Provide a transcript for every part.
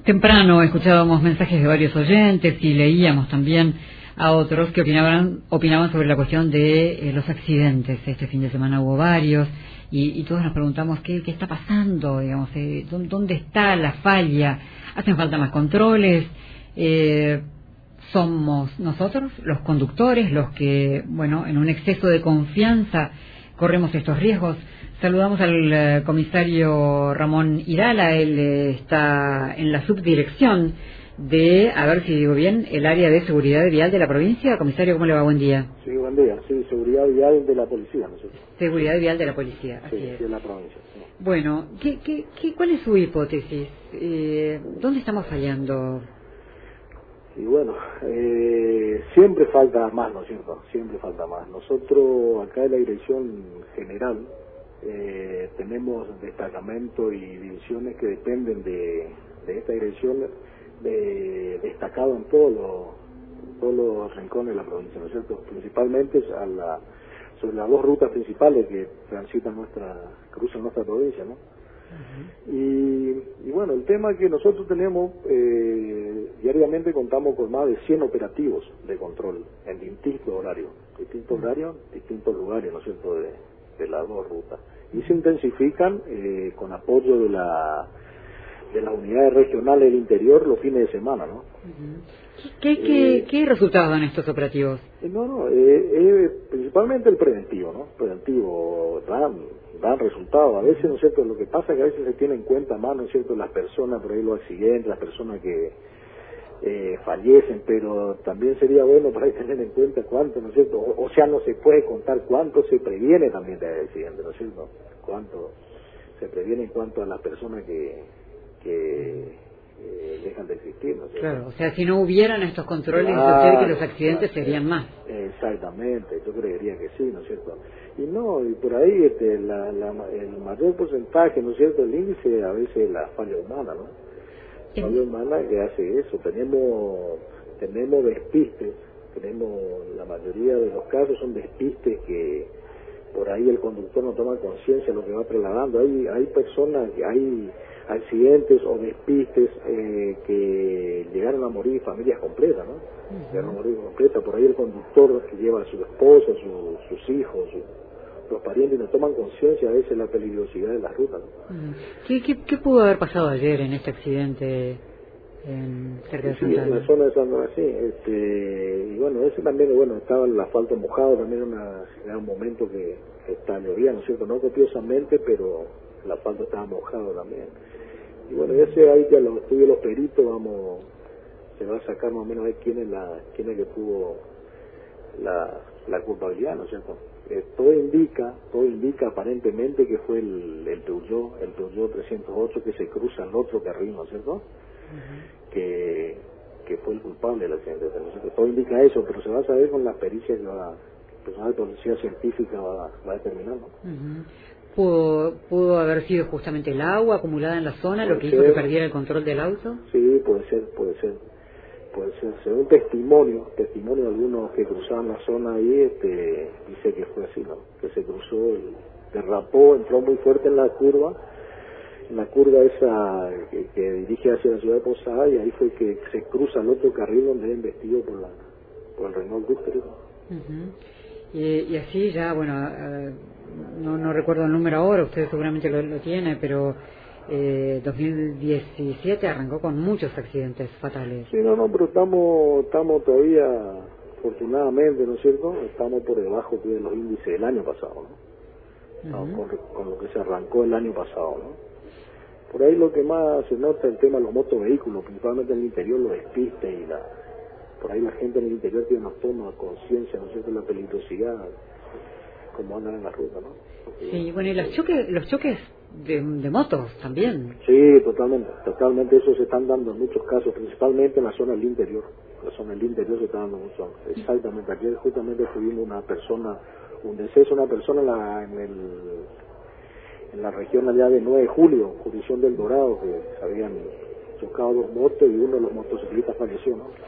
Temprano escuchábamos mensajes de varios oyentes y leíamos también a otros que opinaban sobre la cuestión de los accidentes. Este fin de semana hubo varios y todos nos preguntamos qué está pasando, digamos, dónde está la falla, hacen falta más controles, somos nosotros, los conductores, los que, bueno, en un exceso de confianza corremos estos riesgos. Saludamos al comisario Ramón Irala, él está en la subdirección de, a ver si digo bien, el área de seguridad vial de la provincia. Comisario, ¿cómo le va? Buen día. Sí, buen día. Sí, seguridad vial de la policía, ¿no es cierto? Seguridad vial de la policía, así sí, es. Sí, de la provincia. Sí. Bueno, ¿cuál es su hipótesis? ¿Dónde estamos fallando? Y bueno, siempre falta más, ¿no es cierto? Siempre falta más. Nosotros acá en la dirección general tenemos destacamentos y divisiones que dependen de esta dirección destacado en todos los rincones de la provincia, ¿no es cierto? Principalmente sobre las dos rutas principales que cruzan nuestra provincia, ¿no? Uh-huh. Y bueno, el tema es que nosotros tenemos, diariamente contamos con más de 100 operativos de control en distintos horarios, distintos lugares, ¿no es cierto?, de las dos rutas. Y se intensifican con apoyo de las unidades regionales del interior los fines de semana, ¿no? Uh-huh. ¿Qué resultados dan estos operativos? Principalmente el preventivo, ¿no? Preventivo dan resultados. A veces, ¿no es cierto?, lo que pasa es que a veces se tiene en cuenta más, ¿no es cierto?, las personas, por ahí los accidentes, las personas que fallecen, pero también sería bueno por ahí tener en cuenta cuánto, ¿no es cierto? O sea, no se puede contar cuánto se previene también de accidentes, ¿no es cierto? Cuánto se previene en cuanto a las personas que dejan de existir, ¿no es cierto? Claro, o sea, si no hubieran estos controles, claro, que los accidentes serían más. Exactamente, yo creería que sí, ¿no es cierto? Y por ahí el mayor porcentaje, ¿no es cierto?, el índice a veces es la falla humana, ¿no? Falla humana que hace eso. Tenemos despistes, la mayoría de los casos son despistes que por ahí el conductor no toma conciencia de lo que va trasladando. Hay personas, hay accidentes o despistes que llegaron a morir familias completas, ¿no? Uh-huh. Llegaron a morir completas. Por ahí el conductor que lleva a su esposa, sus hijos, los parientes, no toman conciencia a veces de la peligrosidad de las rutas, ¿no? Uh-huh. ¿Qué pudo haber pasado ayer en este accidente cerca de Santa Ana? En la zona de Santa Ana, sí. Y bueno, ese también, estaba el asfalto mojado, también era un momento que está lloviendo, ¿no es cierto? No copiosamente, pero el asfalto estaba mojado también. Y bueno, ahí ya los estudios los peritos, se va a sacar más o menos ahí quién es que tuvo la culpabilidad, ¿no es cierto? Todo indica aparentemente que fue el Peugeot 308 que se cruza al otro carril, ¿no es cierto? Uh-huh. Que fue el culpable del accidente. Todo indica eso, pero se va a saber con las pericias que el personal de policía científica va a determinar, ¿no? Uh-huh. ¿Pudo haber sido justamente el agua acumulada en la zona lo que hizo que perdiera el control del auto? Sí, puede ser. Según testimonio de algunos que cruzaban la zona ahí, dice que fue así, ¿no? Que se cruzó, derrapó, entró muy fuerte en la curva esa que dirige hacia la ciudad de Posada, y ahí fue que se cruza el otro carril donde era investido por el Renault Duster. Uh-huh. Y así ya, bueno, no recuerdo el número ahora, usted seguramente lo tiene, pero 2017 arrancó con muchos accidentes fatales. Sí, pero estamos todavía, afortunadamente, ¿no es cierto?, estamos por debajo de los índices del año pasado, ¿no? Uh-huh. Con lo que se arrancó el año pasado, ¿no? Por ahí lo que más se nota es el tema de los motovehículos, principalmente en el interior, los despistes por ahí la gente en el interior tiene más toma conciencia, ¿no es cierto?, de la peligrosidad, como andan en la ruta, ¿no? Sí, bueno, y los choques de motos también. Sí, totalmente, eso se están dando en muchos casos, principalmente en la zona del interior. La zona del interior se está dando mucho. Exactamente, ayer justamente tuvimos un deceso de una persona en la región allá de 9 de julio, jurisdicción del Dorado, que se habían chocado dos motos y uno de los motociclistas falleció, ¿no?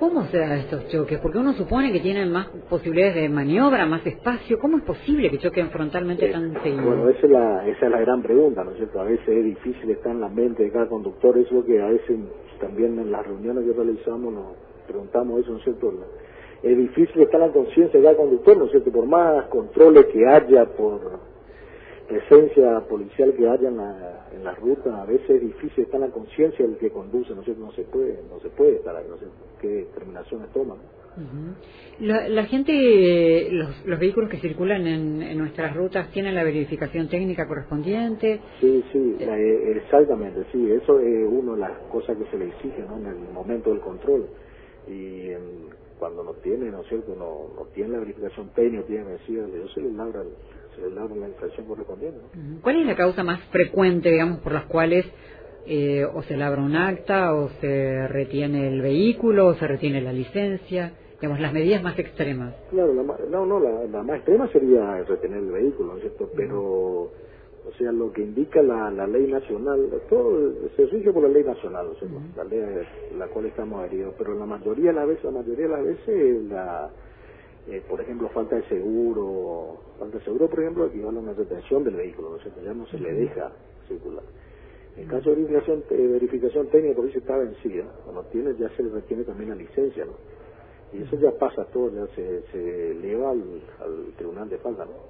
¿Cómo se dan estos choques? Porque uno supone que tienen más posibilidades de maniobra, más espacio. ¿Cómo es posible que choquen frontalmente tan seguido? Bueno, esa es la gran pregunta, ¿no es cierto? A veces es difícil estar en la mente de cada conductor, eso es lo que a veces también en las reuniones que realizamos nos preguntamos eso, ¿no es cierto? Es difícil estar en la conciencia de cada conductor, ¿no es cierto? Por más controles que haya, por presencia policial que haya en la ruta, a veces es difícil estar en la conciencia del que conduce, ¿no es cierto? No se puede estar ahí, no sé qué determinaciones toman, ¿no? La gente, los vehículos que circulan en nuestras rutas tienen la verificación técnica correspondiente. Sí, exactamente, sí, eso es una de las cosas que se le exige, ¿no? En el momento del control, y cuando no tiene, ¿no es cierto?, no tiene la verificación técnica, tiene vencida, se le labra la infracción correspondiente, ¿no? ¿Cuál es la causa más frecuente, digamos, por las cuales o se labra un acta, o se retiene el vehículo, o se retiene la licencia? Digamos, las medidas más extremas. Claro, la más extrema sería retener el vehículo, ¿no es cierto? Pero, o sea, lo que indica la ley nacional, todo se rige por la ley nacional, ¿no es cierto? La ley a la cual estamos adheridos, pero la mayoría de las veces, por ejemplo, falta de seguro, por ejemplo, equivale a una retención del vehículo, ¿no es cierto? Ya no se le deja circular. En caso de verificación técnica, por eso está vencida, cuando tiene, ya se le retiene también la licencia, ¿no? Y eso ya pasa todo, ya se eleva al tribunal de falta, ¿no?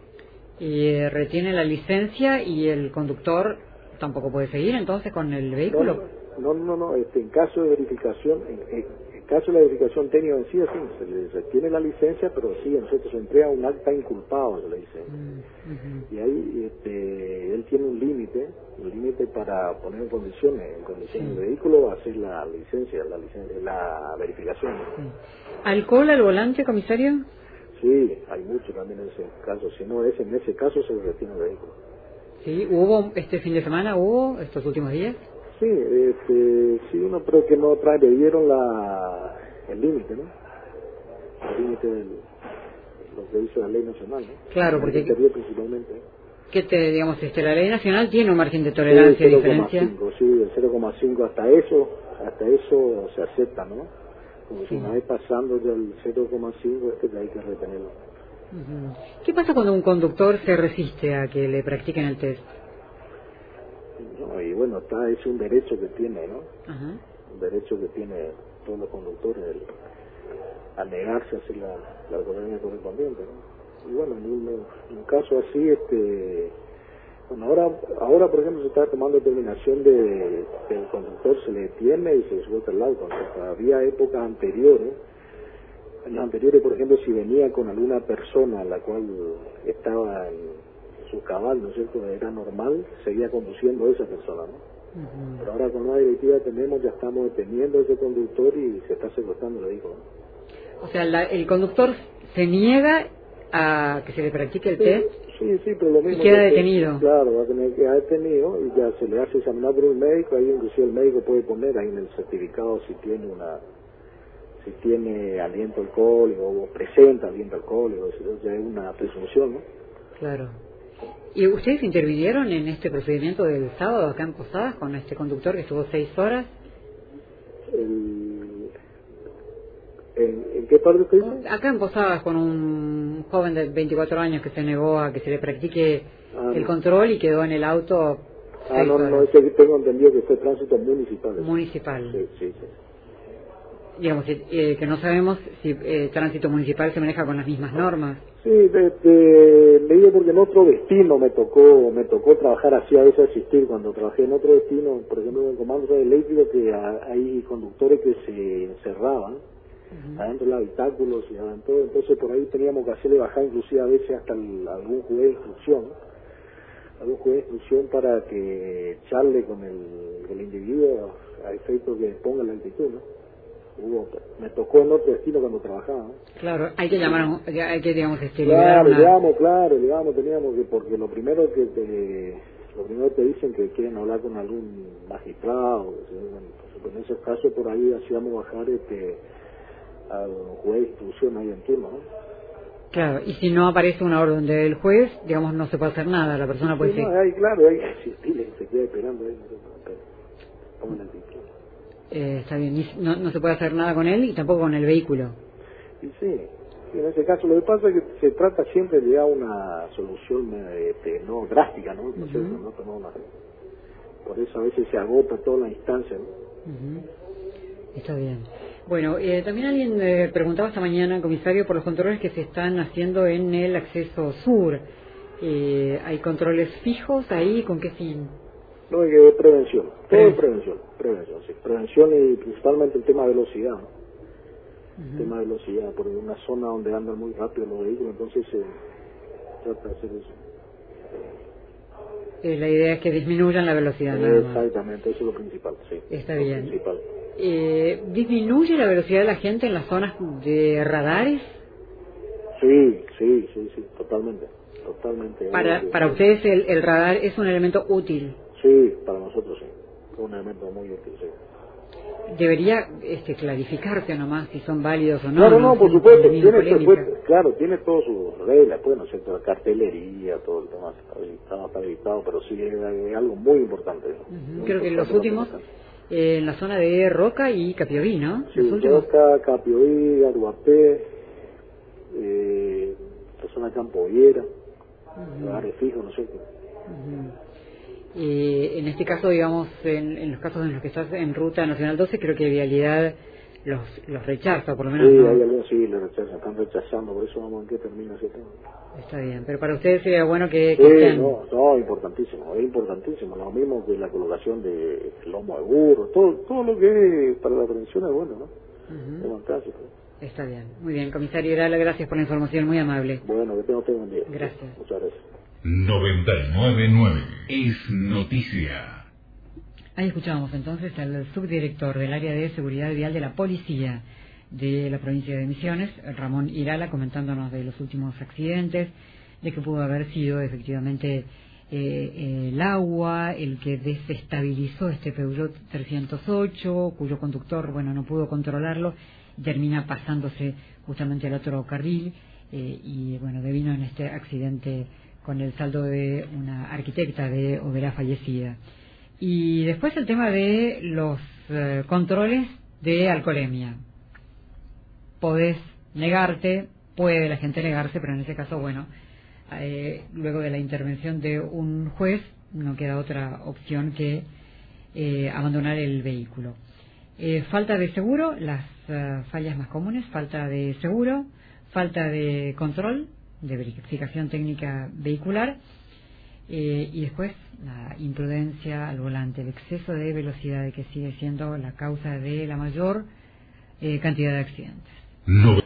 Y retiene la licencia y el conductor tampoco puede seguir entonces con el vehículo. No, en caso de verificación, en caso de la verificación técnica vencida, sí, se le retiene la licencia, pero sí, entonces se entrega un acta inculpado, se le dice. Y ahí él tiene un límite para poner en condiciones el vehículo, hacer la licencia, la verificación. ¿Alcohol al volante, comisario? Sí, hay mucho también en ese caso. Si no es en ese caso, se retiene el vehículo. Sí, ¿hubo este fin de semana, estos últimos días? Sí, sí, uno creo que no dieron el límite, ¿no? El límite de lo que dice la ley nacional, ¿no? Claro, porque principalmente. Digamos, la ley nacional tiene un margen de tolerancia, diferencia. Sí, el 0,5 hasta eso se acepta, ¿no? Como si una vez pasando del 0,5 ya hay que retenerlo. ¿Qué pasa cuando un conductor se resiste a que le practiquen el test? No, y bueno, es un derecho que tiene, ¿no? Un derecho que tiene todos los conductores al negarse a hacer la autonomía correspondiente, ¿no? Y bueno, en un caso así, bueno, ahora por ejemplo se está tomando determinación de que el conductor se le detiene y se suelta el auto. Entonces, había épocas anteriores, en las anteriores, por ejemplo, si venía con alguna persona la cual estaba en su cabal, ¿no es cierto?, era normal, seguía conduciendo esa persona, ¿no? Pero ahora con la directiva ya estamos deteniendo a ese conductor y se está secuestrando el vehículo, ¿no? O sea, el conductor se niega a que se le practique el test. Sí, pero lo mismo. Y queda detenido. Claro, va a tener que quedar detenido y ya se le hace examinar por un médico, ahí inclusive el médico puede poner ahí en el certificado si tiene aliento alcohólico o presenta aliento alcohólico, eso ya es una presunción, ¿no? Claro. ¿Y ustedes intervinieron en este procedimiento del sábado acá en Posadas con este conductor que estuvo 6 horas? ¿En qué parte usted dice? Acá en Posadas con un joven de 24 años que se negó a que se le practique el control y quedó en el auto 6 horas. No, es que tengo entendido que fue tránsito municipal. Municipal. Sí. Digamos, que no sabemos si tránsito municipal se maneja con las mismas normas. Sí, le digo porque en otro destino me tocó trabajar así, a veces asistir cuando trabajé en otro destino, por ejemplo en el comando eléctrico, que hay conductores que se encerraban adentro del habitáculo y adentro, entonces por ahí teníamos que hacerle bajar inclusive a veces hasta algún juez de instrucción para que charle con el individuo a efecto que ponga la actitud, ¿no? Me tocó en otro destino cuando trabajaba, ¿no? Claro, hay que llamar, digamos, claro, teníamos que, porque lo primero que te dicen que quieren hablar con algún magistrado, pues en esos casos por ahí hacíamos bajar al juez de instrucción ahí en turno, ¿no? Claro, y si no aparece una orden del juez, digamos, no se puede hacer nada, la persona puede seguir. Hay que asistir, se queda esperando ahí, pongan el título. Está bien, y no se puede hacer nada con él y tampoco con el vehículo. Y sí, en ese caso lo que pasa es que se trata siempre de llegar a una solución no drástica, ¿no? No sé, no tomar una... Por eso a veces se agota toda la instancia, ¿no? Está bien. Bueno, también alguien preguntaba esta mañana, comisario, por los controles que se están haciendo en el acceso sur. ¿Hay controles fijos ahí? ¿Con qué fin? No, hay que prevención. Todo es prevención, sí. Prevención y principalmente el tema de velocidad, ¿no? El tema de velocidad, porque en una zona donde andan muy rápido los vehículos, entonces se trata de hacer eso. La idea es que disminuyan la velocidad, nada más. Exactamente, eso es lo principal, sí. Está lo bien. Principal. ¿Disminuye la velocidad de la gente en las zonas de radares? Sí, totalmente. Para ustedes el radar es un elemento útil. Sí, para nosotros sí, es un elemento muy útil, sí. Debería clarificarse nomás si son válidos o no. No, por supuesto, tiene todas sus reglas, pues, ¿no es cierto? La cartelería, todo el tema está habilitado, pero sí es algo muy importante. Creo que los últimos, en la zona de Roca y Capioví, ¿no? Sí, Roca, Capioví, Aruapé, la zona de Campo Viera, lugares fijos, ¿no es cierto? En este caso, digamos, en los casos en los que estás en Ruta Nacional 12, creo que Vialidad los rechaza, por lo menos. Sí, no. hay algunos sí los rechazan, están rechazando, por eso vamos a ver qué termina ese tema. Está bien, pero para ustedes sería bueno que estén... No, importantísimo, es importantísimo, lo mismo que la colocación de lomo de burro, todo lo que es para la prevención es bueno, ¿no? Es fantástico. Está bien, muy bien, comisario Irala, gracias por la información, muy amable. Bueno, que tenga usted un buen día. Gracias. Muchas gracias. 99.9 es noticia. Ahí escuchábamos entonces al subdirector del área de seguridad vial de la policía de la provincia de Misiones, Ramón Irala, comentándonos de los últimos accidentes, de que pudo haber sido efectivamente el agua el que desestabilizó este Peugeot 308, cuyo conductor, no pudo controlarlo, y termina pasándose justamente al otro carril, y devino en este accidente con el saldo de una arquitecta de Oberá fallecida. Y después el tema de los controles de alcoholemia. Podés negarte, puede la gente negarse, pero en ese caso, luego de la intervención de un juez, no queda otra opción que abandonar el vehículo. Falta de seguro, las fallas más comunes, falta de seguro, falta de control, de verificación técnica vehicular, y después la imprudencia al volante, el exceso de velocidad que sigue siendo la causa de la mayor cantidad de accidentes.